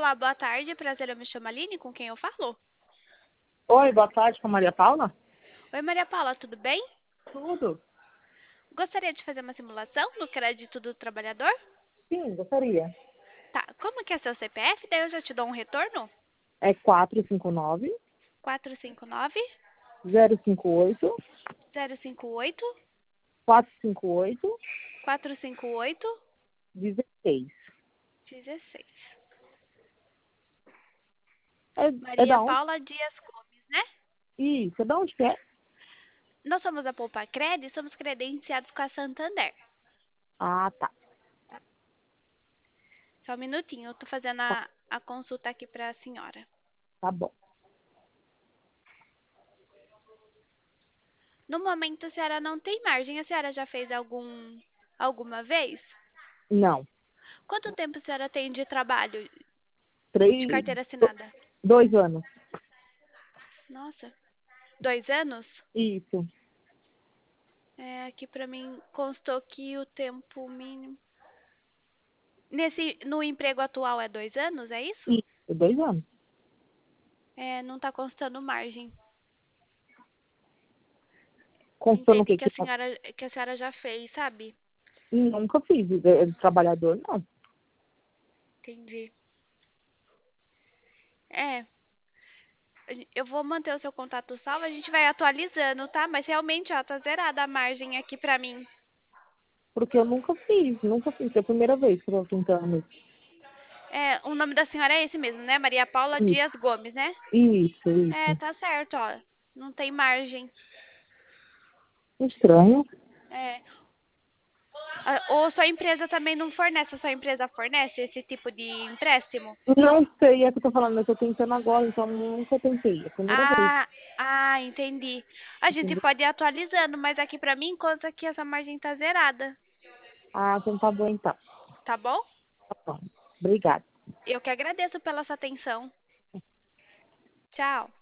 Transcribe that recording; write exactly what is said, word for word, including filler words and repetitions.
Olá, boa tarde. Prazer, eu me chamo Aline. Com quem eu falo? Oi, boa tarde, com a Maria Paula? Oi, Maria Paula, tudo bem? Tudo? Gostaria de fazer uma simulação do crédito do trabalhador? Sim, gostaria. Tá, como que é seu C P F? Daí eu já te dou um retorno. É quatro cinco nove, quatro cinco nove, zero cinco oito, zero cinco oito, quatro cinco oito, quatro cinco oito, dezesseis. dezesseis. É, é Maria da onde? Paula Dias Gomes, né? Isso, é da onde que é? Nós somos a Poupa Cred e somos credenciados com a Santander. Ah, tá. Só um minutinho, eu tô fazendo Tá, a, a consulta aqui para a senhora. tá bom. No momento, a senhora não tem margem. A senhora já fez algum alguma vez? Não. Quanto tempo a senhora tem de trabalho de Três, carteira do- assinada? dois anos. Nossa, dois anos? Isso, É, aqui pra mim constou que o tempo mínimo. Nesse, no emprego atual é dois anos, é isso? isso, dois anos. É, não tá constando margem. Constando o Entendi quê? que a Que tá- senhora, que a senhora já fez, sabe? Nunca fiz de, de trabalhador, não. Entendi. É, eu vou manter o seu contato salvo, a gente vai atualizando, tá? Mas realmente, ó, tá zerada a margem aqui pra mim. Porque eu nunca fiz, nunca fiz. É a primeira vez que eu tô tentando. É, o nome da senhora é esse mesmo, né? Maria Paula Isso, Dias Gomes, né? isso, É, isso. tá certo, ó. Não tem margem. Estranho. É. Ah, ou sua empresa também não fornece? A sua empresa fornece esse tipo de empréstimo? Não sei, é que eu tô falando, eu tô tentando agora, então nunca tentei. É a primeira vez. Ah, ah, entendi. A gente Entendeu? pode ir atualizando, mas aqui pra mim conta que essa margem tá zerada, Ah, então tá bom então. tá bom? Tá bom. Obrigada. Eu que agradeço pela sua atenção. Tchau.